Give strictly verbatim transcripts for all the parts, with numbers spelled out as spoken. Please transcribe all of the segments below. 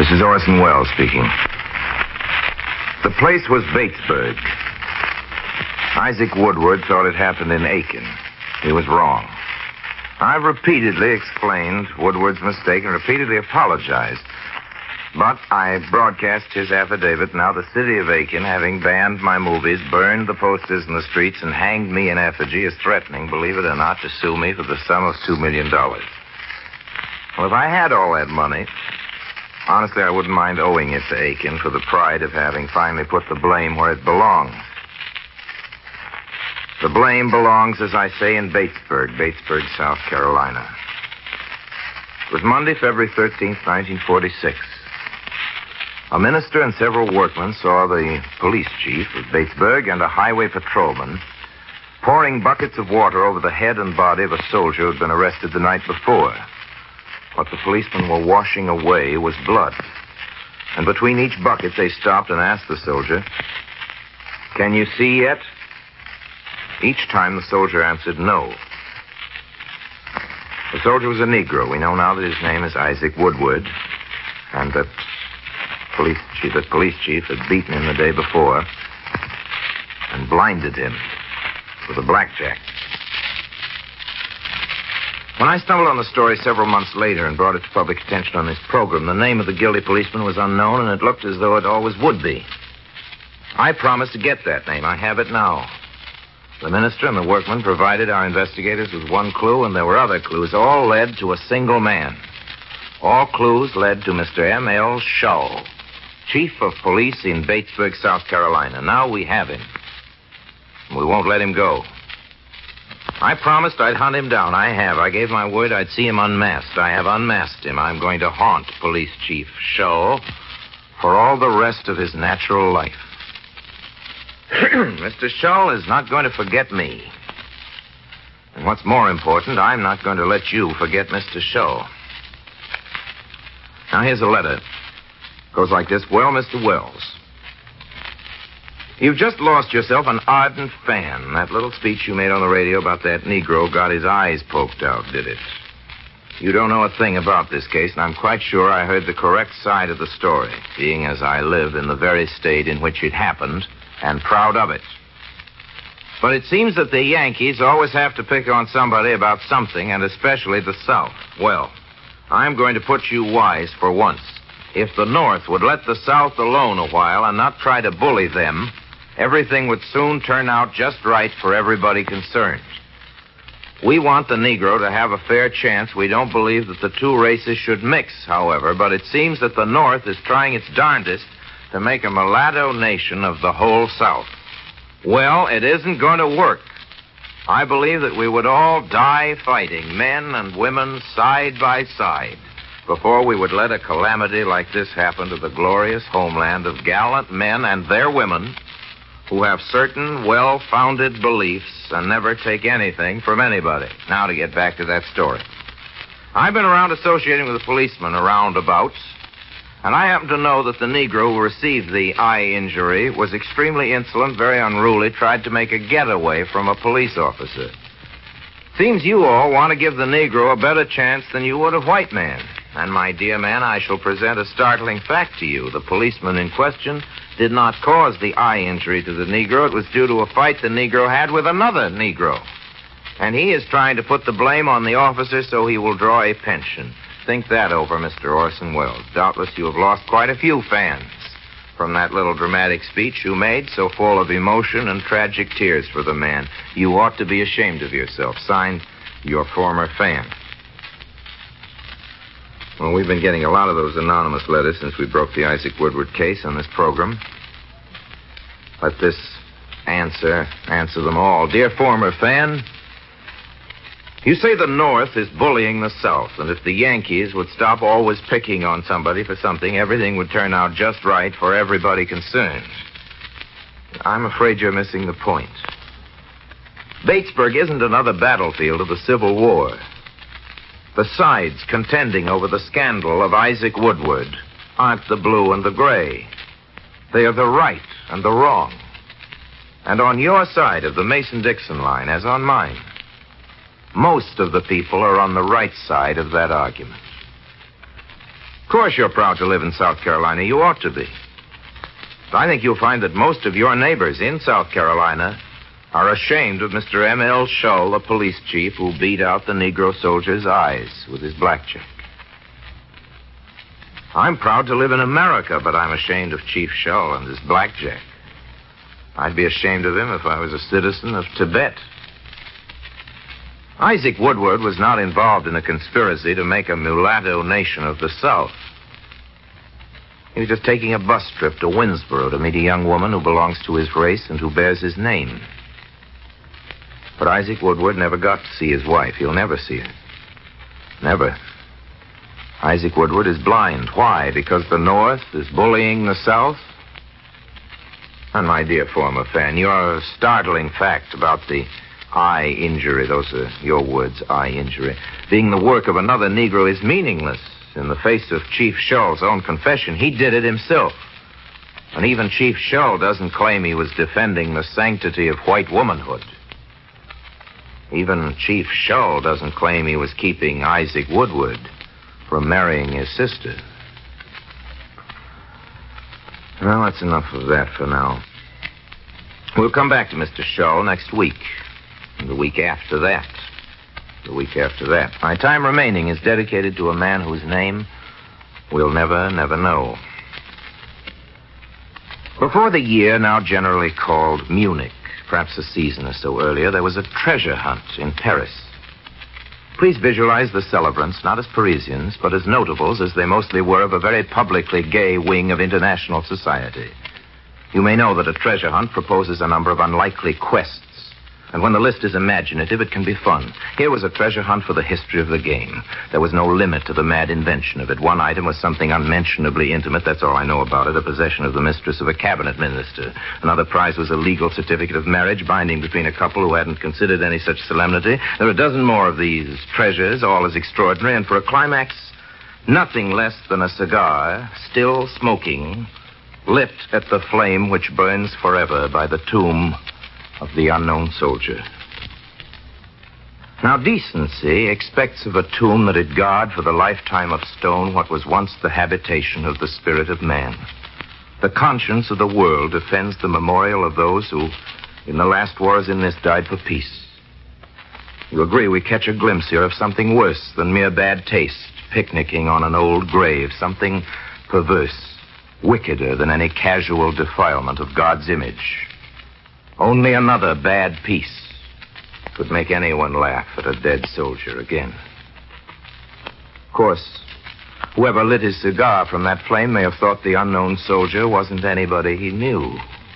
This is Orson Welles speaking. The place was Batesburg. Isaac Woodward thought it happened in Aiken. He was wrong. I've repeatedly explained Woodward's mistake and repeatedly apologized. But I broadcast his affidavit. Now the city of Aiken, having banned my movies, burned the posters in the streets, and hanged me in effigy, is threatening, believe it or not, to sue me for the sum of two million dollars. Well, if I had all that money, honestly, I wouldn't mind owing it to Aiken for the pride of having finally put the blame where it belongs. The blame belongs, as I say, in Batesburg, Batesburg, South Carolina. It was Monday, February thirteenth, nineteen forty-six. A minister and several workmen saw the police chief of Batesburg and a highway patrolman pouring buckets of water over the head and body of a soldier who had been arrested the night before. What the policemen were washing away was blood. And between each bucket, they stopped and asked the soldier, "Can you see yet?" Each time, the soldier answered no. The soldier was a Negro. We know now that his name is Isaac Woodward, and that police chief, the police chief had beaten him the day before and blinded him with a blackjack. When I stumbled on the story several months later and brought it to public attention on this program, the name of the guilty policeman was unknown, and it looked as though it always would be. I promised to get that name. I have it now. The minister and the workmen provided our investigators with one clue, and there were other clues. All led to a single man. All clues led to Mister M L Shull, chief of police in Batesburg, South Carolina. Now we have him. We won't let him go. I promised I'd hunt him down. I have. I gave my word I'd see him unmasked. I have unmasked him. I'm going to haunt Police Chief Shull for all the rest of his natural life. Mister Shull is not going to forget me. And what's more important, I'm not going to let you forget Mister Shull. Now, here's a letter. It goes like this. Well, Mister Wells, you've just lost yourself an ardent fan. That little speech you made on the radio about that Negro got his eyes poked out, did it? You don't know a thing about this case, and I'm quite sure I heard the correct side of the story, being as I live in the very state in which it happened, and proud of it. But it seems that the Yankees always have to pick on somebody about something, and especially the South. Well, I'm going to put you wise for once. If the North would let the South alone a while and not try to bully them, everything would soon turn out just right for everybody concerned. We want the Negro to have a fair chance. We don't believe that the two races should mix, however, but it seems that the North is trying its darndest to make a mulatto nation of the whole South. Well, it isn't going to work. I believe that we would all die fighting, men and women side by side, before we would let a calamity like this happen to the glorious homeland of gallant men and their women who have certain well-founded beliefs and never take anything from anybody. Now to get back to that story. I've been around associating with a policeman around abouts, and I happen to know that the Negro who received the eye injury was extremely insolent, very unruly, tried to make a getaway from a police officer. Seems you all want to give the Negro a better chance than you would a white man. And, my dear man, I shall present a startling fact to you. The policeman in question did not cause the eye injury to the Negro. It was due to a fight the Negro had with another Negro. And he is trying to put the blame on the officer so he will draw a pension. Think that over, Mister Orson Welles. Doubtless you have lost quite a few fans from that little dramatic speech you made, so full of emotion and tragic tears for the man. You ought to be ashamed of yourself. Signed, your former fan. Well, we've been getting a lot of those anonymous letters since we broke the Isaac Woodward case on this program. Let this answer answer them all. Dear former fan, you say the North is bullying the South, and if the Yankees would stop always picking on somebody for something, everything would turn out just right for everybody concerned. I'm afraid you're missing the point. Batesburg isn't another battlefield of the Civil War. The sides contending over the scandal of Isaac Woodward aren't the blue and the gray. They are the right and the wrong. And on your side of the Mason-Dixon line, as on mine, most of the people are on the right side of that argument. Of course you're proud to live in South Carolina. You ought to be. But I think you'll find that most of your neighbors in South Carolina are ashamed of Mister M L Shull, the police chief who beat out the Negro soldier's eyes with his blackjack. I'm proud to live in America, but I'm ashamed of Chief Shull and his blackjack. I'd be ashamed of him if I was a citizen of Tibet. Isaac Woodward was not involved in a conspiracy to make a mulatto nation of the South. He was just taking a bus trip to Winsboro to meet a young woman who belongs to his race and who bears his name. But Isaac Woodward never got to see his wife. He'll never see her. Never. Isaac Woodward is blind. Why? Because the North is bullying the South? And my dear former fan, your startling fact about the eye injury, those are your words, eye injury, being the work of another Negro is meaningless in the face of Chief Shull's own confession. He did it himself. And even Chief Shull doesn't claim he was defending the sanctity of white womanhood. Even Chief Shull doesn't claim he was keeping Isaac Woodward from marrying his sister. Well, that's enough of that for now. We'll come back to Mister Shull next week. And the week after that. The week after that. My time remaining is dedicated to a man whose name we'll never, never know. Before the year now generally called Munich, perhaps a season or so earlier, there was a treasure hunt in Paris. Please visualize the celebrants not as Parisians, but as notables, as they mostly were, of a very publicly gay wing of international society. You may know that a treasure hunt proposes a number of unlikely quests. And when the list is imaginative, it can be fun. Here was a treasure hunt for the history of the game. There was no limit to the mad invention of it. One item was something unmentionably intimate. That's all I know about it. A possession of the mistress of a cabinet minister. Another prize was a legal certificate of marriage binding between a couple who hadn't considered any such solemnity. There were a dozen more of these treasures, all as extraordinary. And for a climax, nothing less than a cigar, still smoking, lit at the flame which burns forever by the tomb of the unknown soldier. Now, decency expects of a tomb that it guard for the lifetime of stone what was once the habitation of the spirit of man. The conscience of the world defends the memorial of those who, in the last wars in this, died for peace. You agree we catch a glimpse here of something worse than mere bad taste, picnicking on an old grave, something perverse, wickeder than any casual defilement of God's image. Only another bad piece could make anyone laugh at a dead soldier again. Of course, whoever lit his cigar from that flame may have thought the unknown soldier wasn't anybody he knew.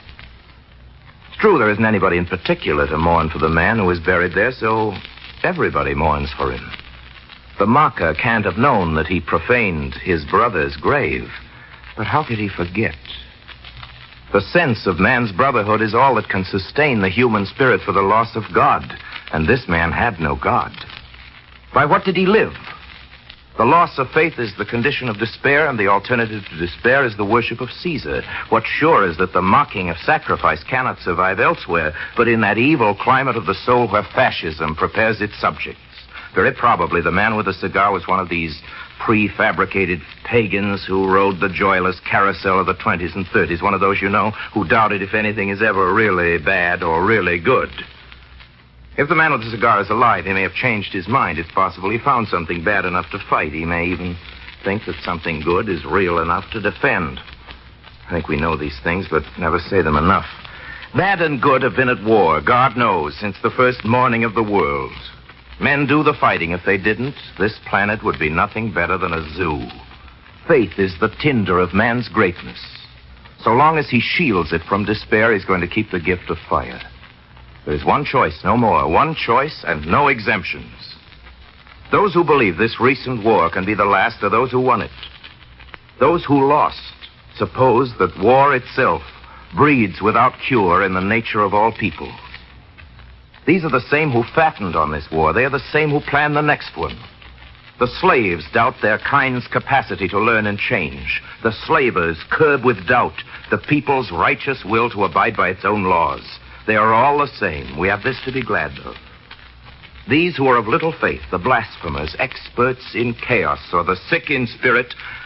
It's true there isn't anybody in particular to mourn for the man who is buried there, so everybody mourns for him. The mocker can't have known that he profaned his brother's grave, but how could he forget? The sense of man's brotherhood is all that can sustain the human spirit for the loss of God. And this man had no God. By what did he live? The loss of faith is the condition of despair, and the alternative to despair is the worship of Caesar. What's sure is that the mocking of sacrifice cannot survive elsewhere, but in that evil climate of the soul where fascism prepares its subjects. Very probably the man with the cigar was one of these prefabricated pagans who rode the joyless carousel of the twenties and thirties, one of those, you know, who doubted if anything is ever really bad or really good. If the man with the cigar is alive, he may have changed his mind. It's possible he found something bad enough to fight. He may even think that something good is real enough to defend. I think we know these things, but never say them enough. Bad and good have been at war, God knows, since the first morning of the world. Men do the fighting. If they didn't, this planet would be nothing better than a zoo. Faith is the tinder of man's greatness. So long as he shields it from despair, he's going to keep the gift of fire. There's one choice, no more. One choice and no exemptions. Those who believe this recent war can be the last are those who won it. Those who lost suppose that war itself breeds without cure in the nature of all people. These are the same who fattened on this war. They are the same who plan the next one. The slaves doubt their kind's capacity to learn and change. The slavers curb with doubt the people's righteous will to abide by its own laws. They are all the same. We have this to be glad of. These who are of little faith, the blasphemers, experts in chaos, or the sick in spirit,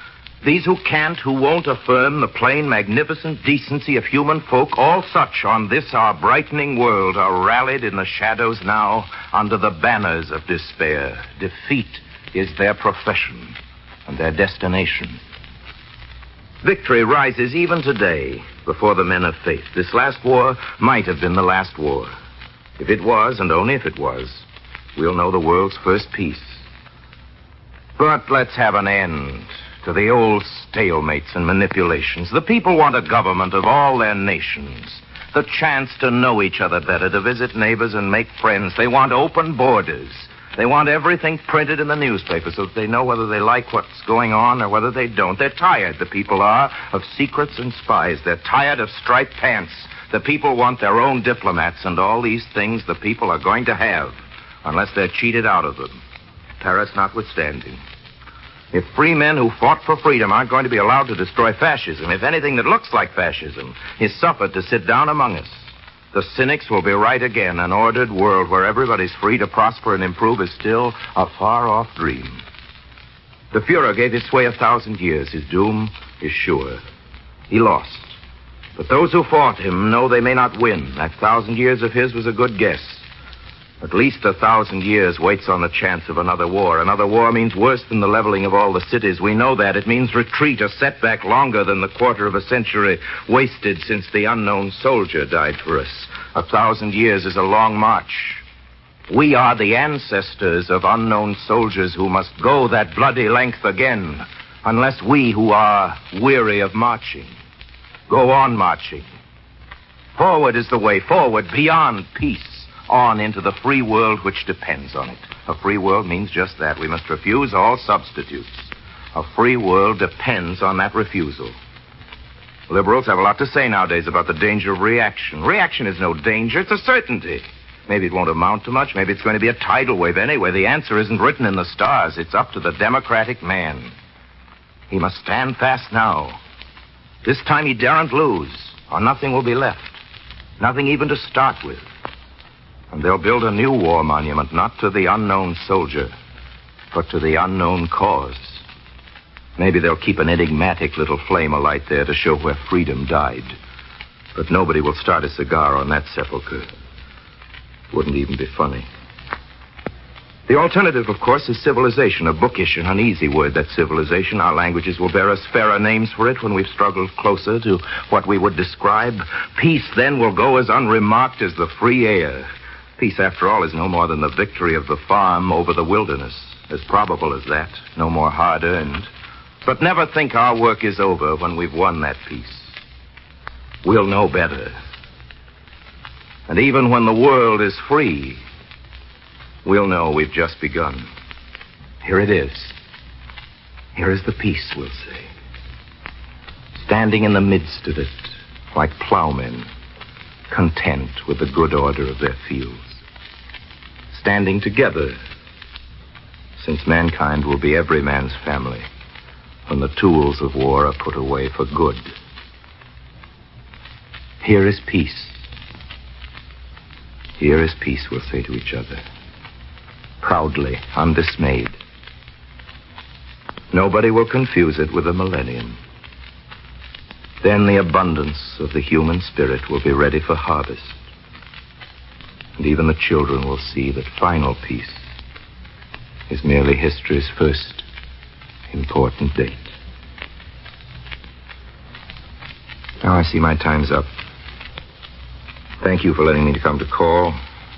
These who can't, who won't affirm the plain, magnificent decency of human folk, all such on this our brightening world are rallied in the shadows now under the banners of despair. Defeat is their profession and their destination. Victory rises even today before the men of faith. This last war might have been the last war. If it was, and only if it was, we'll know the world's first peace. But let's have an end to the old stalemates and manipulations. The people want a government of all their nations, the chance to know each other better, to visit neighbors and make friends. They want open borders. They want everything printed in the newspaper so that they know whether they like what's going on or whether they don't. They're tired, the people are, of secrets and spies. They're tired of striped pants. The people want their own diplomats, and all these things the people are going to have, unless they're cheated out of them, Paris notwithstanding. If free men who fought for freedom aren't going to be allowed to destroy fascism, if anything that looks like fascism is suffered to sit down among us, the cynics will be right again. An ordered world where everybody's free to prosper and improve is still a far-off dream. The Fuhrer gave his sway a thousand years. His doom is sure. He lost. But those who fought him know they may not win. That thousand years of his was a good guess. At least a thousand years waits on the chance of another war. Another war means worse than the leveling of all the cities. We know that. It means retreat, a setback longer than the quarter of a century wasted since the unknown soldier died for us. A thousand years is a long march. We are the ancestors of unknown soldiers who must go that bloody length again, unless we who are weary of marching go on marching. Forward is the way, forward, beyond peace. On into the free world which depends on it. A free world means just that. We must refuse all substitutes. A free world depends on that refusal. Liberals have a lot to say nowadays about the danger of reaction. Reaction is no danger. It's a certainty. Maybe it won't amount to much. Maybe it's going to be a tidal wave anyway. The answer isn't written in the stars. It's up to the democratic man. He must stand fast now. This time he daren't lose, or nothing will be left. Nothing even to start with. And they'll build a new war monument, not to the unknown soldier, but to the unknown cause. Maybe they'll keep an enigmatic little flame alight there to show where freedom died. But nobody will start a cigar on that sepulcher. Wouldn't even be funny. The alternative, of course, is civilization, a bookish and uneasy word, that civilization. Our languages will bear us fairer names for it when we've struggled closer to what we would describe. Peace then will go as unremarked as the free air. Peace, after all, is no more than the victory of the farm over the wilderness. As probable as that, no more hard-earned. But never think our work is over when we've won that peace. We'll know better. And even when the world is free, we'll know we've just begun. Here it is. Here is the peace, we'll say. Standing in the midst of it, like plowmen, content with the good order of their fields. Standing together, since mankind will be every man's family when the tools of war are put away for good. Here is peace. Here is peace, we'll say to each other. Proudly, undismayed. Nobody will confuse it with the millennium. Then the abundance of the human spirit will be ready for harvest. And even the children will see that final peace is merely history's first important date. Now I see my time's up. Thank you for letting me come to call.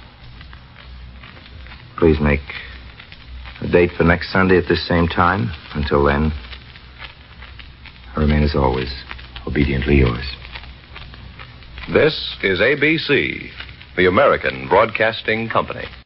Please make a date for next Sunday at this same time. Until then, I remain as always, obediently yours. This is A B C, the American Broadcasting Company.